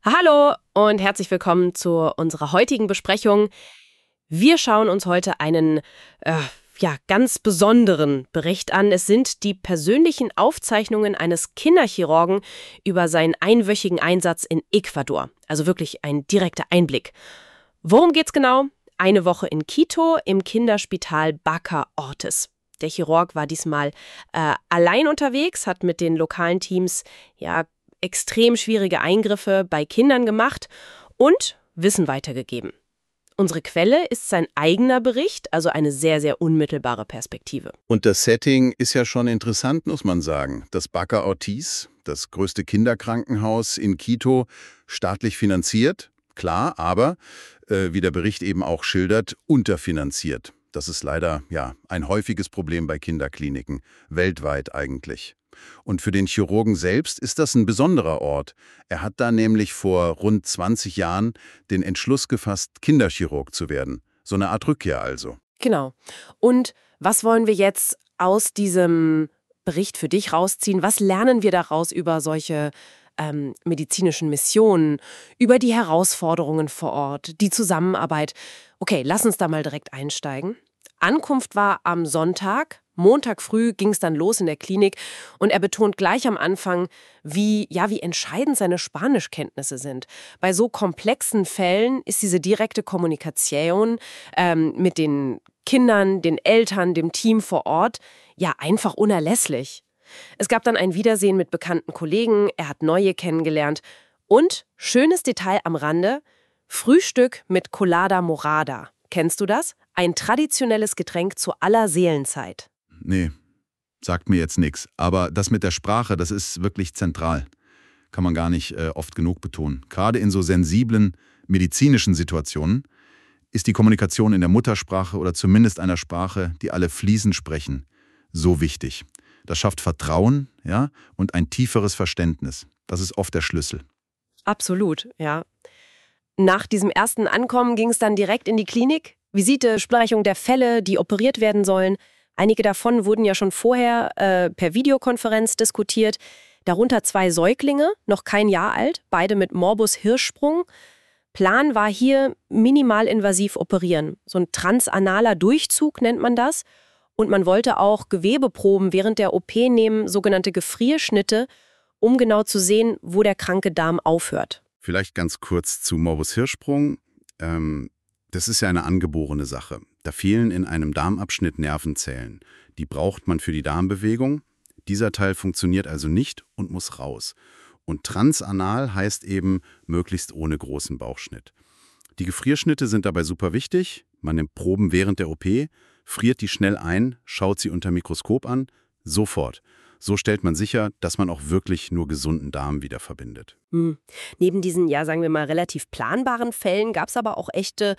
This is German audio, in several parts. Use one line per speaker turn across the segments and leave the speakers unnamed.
Hallo und herzlich willkommen zu unserer heutigen Besprechung. Wir schauen uns heute einen ganz besonderen Bericht an. Es sind die persönlichen Aufzeichnungen eines Kinderchirurgen über seinen einwöchigen Einsatz in Ecuador. Also wirklich ein direkter Einblick. Worum geht's genau? Eine Woche in Quito im Kinderspital Baca Ortiz. Der Chirurg war diesmal allein unterwegs, hat mit den lokalen Teams extrem schwierige Eingriffe bei Kindern gemacht und Wissen weitergegeben. Unsere Quelle ist sein eigener Bericht, also eine sehr, sehr unmittelbare Perspektive.
Und das Setting ist ja schon interessant, muss man sagen. Das Baca Ortiz, das größte Kinderkrankenhaus in Quito, staatlich finanziert, klar, aber, wie der Bericht eben auch schildert, unterfinanziert. Das ist leider ein häufiges Problem bei Kinderkliniken, weltweit eigentlich. Und für den Chirurgen selbst ist das ein besonderer Ort. Er hat da nämlich vor rund 20 Jahren den Entschluss gefasst, Kinderchirurg zu werden. So eine Art Rückkehr also.
Genau. Und was wollen wir jetzt aus diesem Bericht für dich rausziehen? Was lernen wir daraus über solche medizinischen Missionen, über die Herausforderungen vor Ort, die Zusammenarbeit? Okay, lass uns da mal direkt einsteigen. Ankunft war am Sonntag. Montag früh ging es dann los in der Klinik und er betont gleich am Anfang, wie entscheidend seine Spanischkenntnisse sind. Bei so komplexen Fällen ist diese direkte Kommunikation mit den Kindern, den Eltern, dem Team vor Ort einfach unerlässlich. Es gab dann ein Wiedersehen mit bekannten Kollegen, er hat neue kennengelernt und, schönes Detail am Rande, Frühstück mit Colada Morada. Kennst du das? Ein traditionelles Getränk zu aller Seelenzeit.
Nee, sagt mir jetzt nichts. Aber das mit der Sprache, das ist wirklich zentral. Kann man gar nicht oft genug betonen. Gerade in so sensiblen medizinischen Situationen ist die Kommunikation in der Muttersprache oder zumindest einer Sprache, die alle fließend sprechen, so wichtig. Das schafft Vertrauen, und ein tieferes Verständnis. Das ist oft der Schlüssel.
Absolut, ja. Nach diesem ersten Ankommen ging es dann direkt in die Klinik. Visite, Besprechung der Fälle, die operiert werden sollen. Einige davon wurden ja schon vorher per Videokonferenz diskutiert. Darunter 2 Säuglinge, noch kein Jahr alt, beide mit Morbus Hirschsprung. Plan war hier minimalinvasiv operieren. So ein transanaler Durchzug nennt man das. Und man wollte auch Gewebeproben während der OP nehmen, sogenannte Gefrierschnitte, um genau zu sehen, wo der kranke Darm aufhört.
Vielleicht ganz kurz zu Morbus Hirschsprung. Das ist ja eine angeborene Sache. Da fehlen in einem Darmabschnitt Nervenzellen. Die braucht man für die Darmbewegung. Dieser Teil funktioniert also nicht und muss raus. Und transanal heißt eben möglichst ohne großen Bauchschnitt. Die Gefrierschnitte sind dabei super wichtig. Man nimmt Proben während der OP, friert die schnell ein, schaut sie unter Mikroskop an, sofort. So stellt man sicher, dass man auch wirklich nur gesunden Darm wieder verbindet.
Neben diesen, sagen wir mal, relativ planbaren Fällen gab es aber auch echte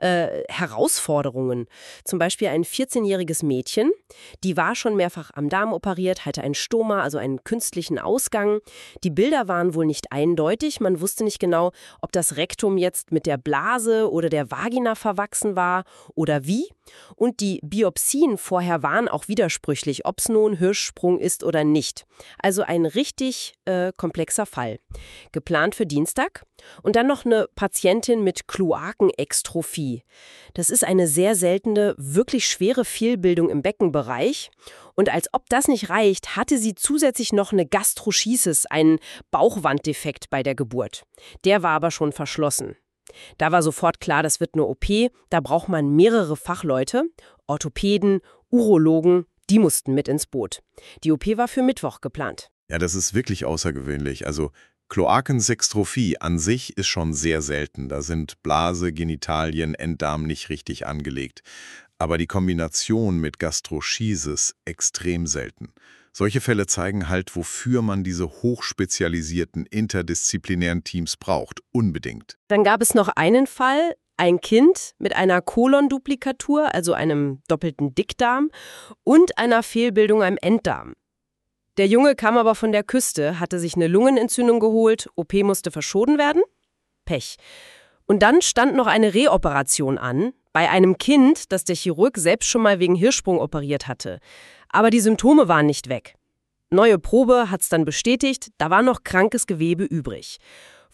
Herausforderungen. Zum Beispiel ein 14-jähriges Mädchen, die war schon mehrfach am Darm operiert, hatte ein Stoma, also einen künstlichen Ausgang. Die Bilder waren wohl nicht eindeutig, man wusste nicht genau, ob das Rektum jetzt mit der Blase oder der Vagina verwachsen war oder wie. Und die Biopsien vorher waren auch widersprüchlich, ob es nun Hirschsprung ist oder nicht. Also ein richtig komplexer Fall. Geplant für Dienstag. Und dann noch eine Patientin mit Kloakenextrophie. Das ist eine sehr seltene, wirklich schwere Fehlbildung im Beckenbereich. Und als ob das nicht reicht, hatte sie zusätzlich noch eine Gastroschisis, einen Bauchwanddefekt bei der Geburt. Der war aber schon verschlossen. Da war sofort klar, das wird eine OP, da braucht man mehrere Fachleute, Orthopäden, Urologen, die mussten mit ins Boot. Die OP war für Mittwoch geplant.
Ja, das ist wirklich außergewöhnlich. Also Kloakensextrophie an sich ist schon sehr selten. Da sind Blase, Genitalien, Enddarm nicht richtig angelegt. Aber die Kombination mit Gastroschisis extrem selten. Solche Fälle zeigen halt, wofür man diese hochspezialisierten interdisziplinären Teams braucht. Unbedingt.
Dann gab es noch einen Fall, ein Kind mit einer Kolonduplikatur, also einem doppelten Dickdarm, und einer Fehlbildung am Enddarm. Der Junge kam aber von der Küste, hatte sich eine Lungenentzündung geholt, OP musste verschoben werden. Pech. Und dann stand noch eine Reoperation an, bei einem Kind, das der Chirurg selbst schon mal wegen Hirschsprung operiert hatte. Aber die Symptome waren nicht weg. Neue Probe hat's dann bestätigt, da war noch krankes Gewebe übrig.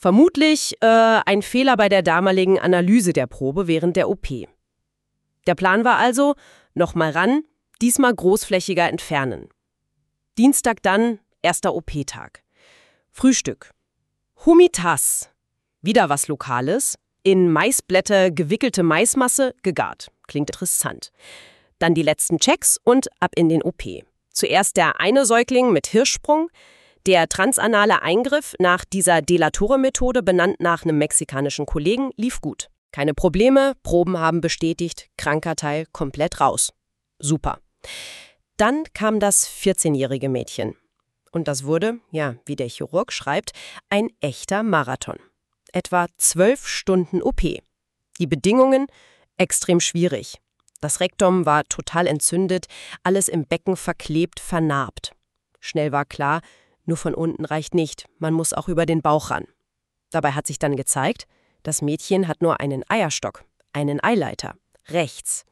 Vermutlich ein Fehler bei der damaligen Analyse der Probe während der OP. Der Plan war also, nochmal ran, diesmal großflächiger entfernen. Dienstag dann, erster OP-Tag. Frühstück. Humitas. Wieder was Lokales. In Maisblätter gewickelte Maismasse, gegart. Klingt interessant. Dann die letzten Checks und ab in den OP. Zuerst der eine Säugling mit Hirschsprung. Der transanale Eingriff nach dieser Delatore-Methode, benannt nach einem mexikanischen Kollegen, lief gut. Keine Probleme, Proben haben bestätigt, kranker Teil komplett raus. Super. Dann kam das 14-jährige Mädchen. Und das wurde, ja, wie der Chirurg schreibt, ein echter Marathon. Etwa 12 Stunden OP. Die Bedingungen extrem schwierig. Das Rektum war total entzündet, alles im Becken verklebt, vernarbt. Schnell war klar, nur von unten reicht nicht, man muss auch über den Bauch ran. Dabei hat sich dann gezeigt, das Mädchen hat nur einen Eierstock, einen Eileiter, rechts.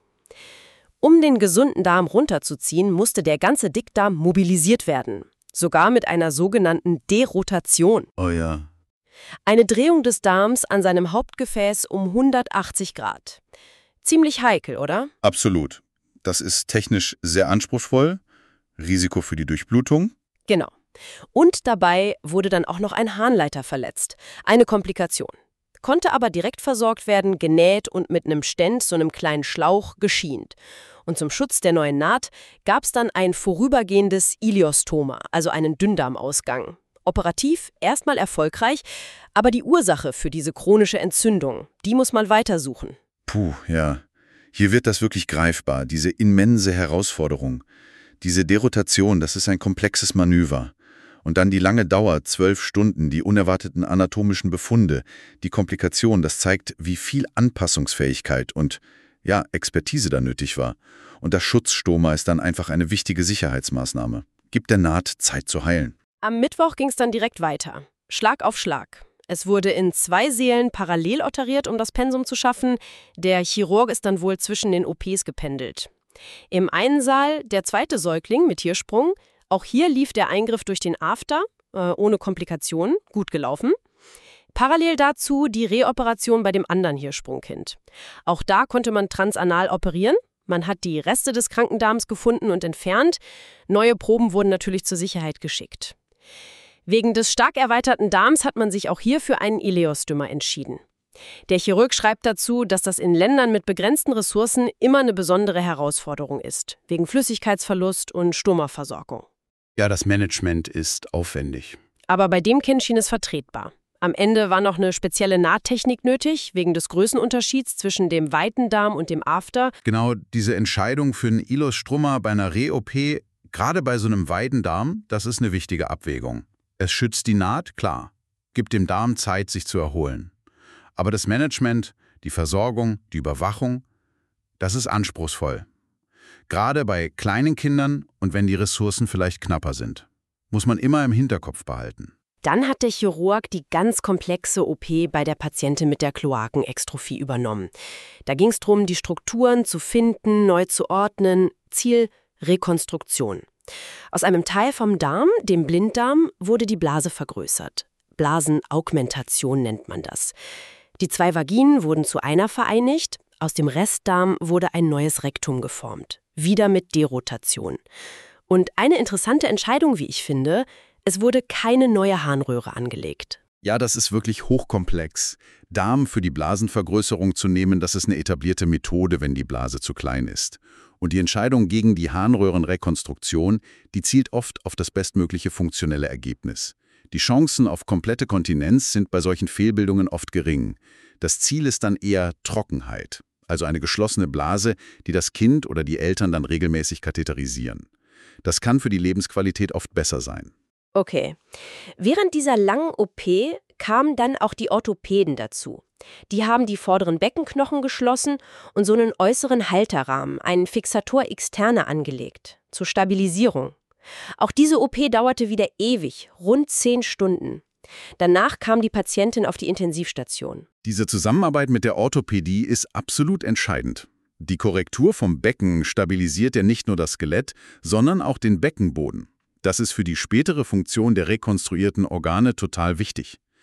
Um den gesunden Darm runterzuziehen, musste der ganze Dickdarm mobilisiert werden. Sogar mit einer sogenannten Derotation.
Oh ja.
Eine Drehung des Darms an seinem Hauptgefäß um 180 Grad. Ziemlich heikel, oder?
Absolut. Das ist technisch sehr anspruchsvoll. Risiko für die Durchblutung.
Genau. Und dabei wurde dann auch noch ein Harnleiter verletzt. Eine Komplikation. Konnte aber direkt versorgt werden, genäht und mit einem Stent, so einem kleinen Schlauch, geschient. Und zum Schutz der neuen Naht gab es dann ein vorübergehendes Iliostoma, also einen Dünndarmausgang. Operativ erstmal erfolgreich, aber die Ursache für diese chronische Entzündung, die muss man weitersuchen.
Puh, ja. Hier wird das wirklich greifbar, diese immense Herausforderung. Diese Derotation, das ist ein komplexes Manöver. Und dann die lange Dauer, 12 Stunden, die unerwarteten anatomischen Befunde, die Komplikation, das zeigt, wie viel Anpassungsfähigkeit und, ja, Expertise da nötig war. Und das Schutzstoma ist dann einfach eine wichtige Sicherheitsmaßnahme. Gibt der Naht Zeit zu heilen.
Am Mittwoch ging es dann direkt weiter. Schlag auf Schlag. Es wurde in 2 Sälen parallel operiert, um das Pensum zu schaffen. Der Chirurg ist dann wohl zwischen den OPs gependelt. Im einen Saal der zweite Säugling mit Hirschsprung. Auch hier lief der Eingriff durch den After, ohne Komplikationen, gut gelaufen. Parallel dazu die Reoperation bei dem anderen Hirschsprungkind. Auch da konnte man transanal operieren. Man hat die Reste des kranken Darms gefunden und entfernt. Neue Proben wurden natürlich zur Sicherheit geschickt. Wegen des stark erweiterten Darms hat man sich auch hier für einen Ileostoma entschieden. Der Chirurg schreibt dazu, dass das in Ländern mit begrenzten Ressourcen immer eine besondere Herausforderung ist, wegen Flüssigkeitsverlust und Stomaversorgung.
Ja, das Management ist aufwendig.
Aber bei dem Kind schien es vertretbar. Am Ende war noch eine spezielle Nahttechnik nötig, wegen des Größenunterschieds zwischen dem weiten Darm und dem After.
Genau, diese Entscheidung für einen Ileostoma bei einer Re-OP, gerade bei so einem weiten Darm, das ist eine wichtige Abwägung. Es schützt die Naht, klar, gibt dem Darm Zeit, sich zu erholen. Aber das Management, die Versorgung, die Überwachung, das ist anspruchsvoll. Gerade bei kleinen Kindern und wenn die Ressourcen vielleicht knapper sind. Muss man immer im Hinterkopf behalten.
Dann hat der Chirurg die ganz komplexe OP bei der Patientin mit der Kloakenextrophie übernommen. Da ging es darum, die Strukturen zu finden, neu zu ordnen. Ziel: Rekonstruktion. Aus einem Teil vom Darm, dem Blinddarm, wurde die Blase vergrößert. Blasenaugmentation nennt man das. Die 2 Vaginen wurden zu einer vereinigt. Aus dem Restdarm wurde ein neues Rektum geformt. Wieder mit Derotation. Und eine interessante Entscheidung, wie ich finde: Es wurde keine neue Harnröhre angelegt.
Ja, das ist wirklich hochkomplex. Darm für die Blasenvergrößerung zu nehmen, das ist eine etablierte Methode, wenn die Blase zu klein ist. Und die Entscheidung gegen die Harnröhrenrekonstruktion, die zielt oft auf das bestmögliche funktionelle Ergebnis. Die Chancen auf komplette Kontinenz sind bei solchen Fehlbildungen oft gering. Das Ziel ist dann eher Trockenheit, also eine geschlossene Blase, die das Kind oder die Eltern dann regelmäßig katheterisieren. Das kann für die Lebensqualität oft besser sein.
Okay. Während dieser langen OP kamen dann auch die Orthopäden dazu. Die haben die vorderen Beckenknochen geschlossen und so einen äußeren Halterrahmen, einen Fixator externer angelegt, zur Stabilisierung. Auch diese OP dauerte wieder ewig, rund 10 Stunden. Danach kam die Patientin auf die Intensivstation.
Diese Zusammenarbeit mit der Orthopädie ist absolut entscheidend. Die Korrektur vom Becken stabilisiert ja nicht nur das Skelett, sondern auch den Beckenboden. Das ist für die spätere Funktion der rekonstruierten Organe total wichtig.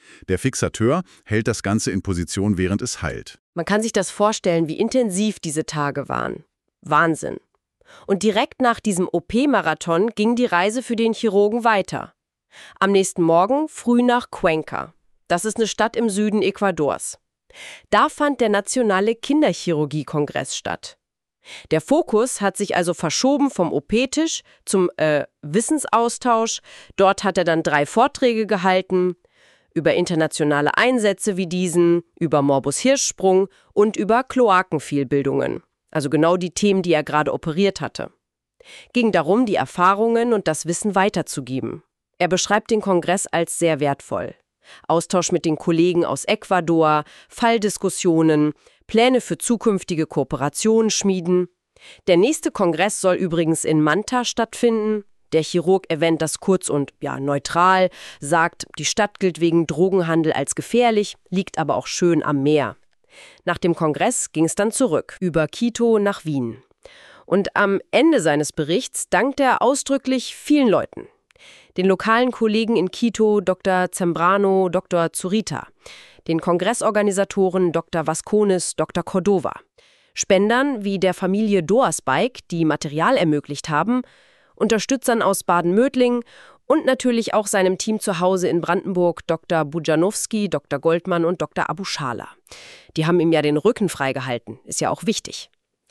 Der Fixateur hält das Ganze in Position, während es heilt.
Man kann sich das vorstellen, wie intensiv diese Tage waren. Wahnsinn. Und direkt nach diesem OP-Marathon ging die Reise für den Chirurgen weiter. Am nächsten Morgen früh nach Cuenca. Das ist eine Stadt im Süden Ecuadors. Da fand der Nationale Kinderchirurgie-Kongress statt. Der Fokus hat sich also verschoben vom OP-Tisch zum Wissensaustausch. Dort hat er dann 3 Vorträge gehalten über internationale Einsätze wie diesen, über Morbus Hirschsprung und über Kloakenfehlbildungen. Also genau die Themen, die er gerade operiert hatte. Ging darum, die Erfahrungen und das Wissen weiterzugeben. Er beschreibt den Kongress als sehr wertvoll. Austausch mit den Kollegen aus Ecuador, Falldiskussionen, Pläne für zukünftige Kooperationen schmieden. Der nächste Kongress soll übrigens in Manta stattfinden. Der Chirurg erwähnt das kurz und neutral, sagt, die Stadt gilt wegen Drogenhandel als gefährlich, liegt aber auch schön am Meer. Nach dem Kongress ging es dann zurück, über Quito nach Wien. Und am Ende seines Berichts dankt er ausdrücklich vielen Leuten. Den lokalen Kollegen in Quito, Dr. Zambrano, Dr. Zurita, den Kongressorganisatoren Dr. Vascones, Dr. Cordova, Spendern wie der Familie Doasbeik, die Material ermöglicht haben, Unterstützern aus Baden-Mödling und natürlich auch seinem Team zu Hause in Brandenburg, Dr. Bujanowski, Dr. Goldmann und Dr. Abuschala. Die haben ihm ja den Rücken freigehalten, ist ja auch wichtig.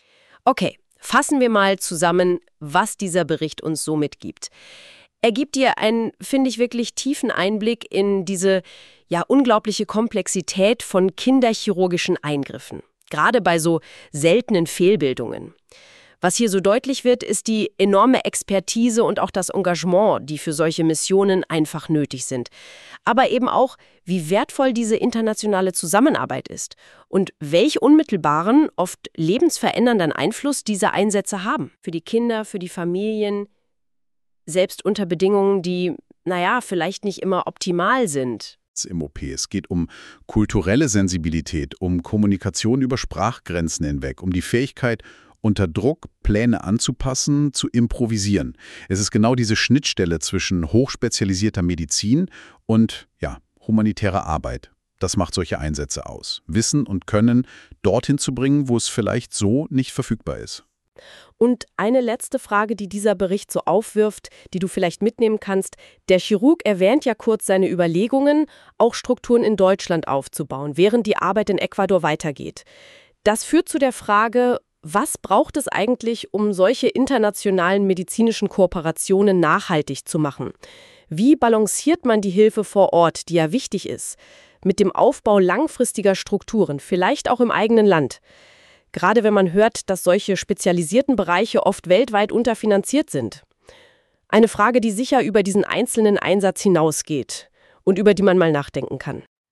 Okay, fassen wir mal zusammen, was dieser Bericht uns so mitgibt. Er gibt dir einen, finde ich, wirklich tiefen Einblick in diese unglaubliche Komplexität von kinderchirurgischen Eingriffen, gerade bei so seltenen Fehlbildungen. Was hier so deutlich wird, ist die enorme Expertise und auch das Engagement, die für solche Missionen einfach nötig sind. Aber eben auch, wie wertvoll diese internationale Zusammenarbeit ist und welch unmittelbaren, oft lebensverändernden Einfluss diese Einsätze haben. Für die Kinder, für die Familien, selbst unter Bedingungen, die, vielleicht nicht immer optimal sind.
Im OP. Es geht um kulturelle Sensibilität, um Kommunikation über Sprachgrenzen hinweg, um die Fähigkeit, unter Druck Pläne anzupassen, zu improvisieren. Es ist genau diese Schnittstelle zwischen hochspezialisierter Medizin und humanitärer Arbeit. Das macht solche Einsätze aus. Wissen und Können dorthin zu bringen, wo es vielleicht so nicht verfügbar ist.
Und eine letzte Frage, die dieser Bericht so aufwirft, die du vielleicht mitnehmen kannst. Der Chirurg erwähnt ja kurz seine Überlegungen, auch Strukturen in Deutschland aufzubauen, während die Arbeit in Ecuador weitergeht. Das führt zu der Frage, was braucht es eigentlich, um solche internationalen medizinischen Kooperationen nachhaltig zu machen? Wie balanciert man die Hilfe vor Ort, die ja wichtig ist, mit dem Aufbau langfristiger Strukturen, vielleicht auch im eigenen Land? Gerade wenn man hört, dass solche spezialisierten Bereiche oft weltweit unterfinanziert sind. Eine Frage, die sicher über diesen einzelnen Einsatz hinausgeht und über die man mal nachdenken kann.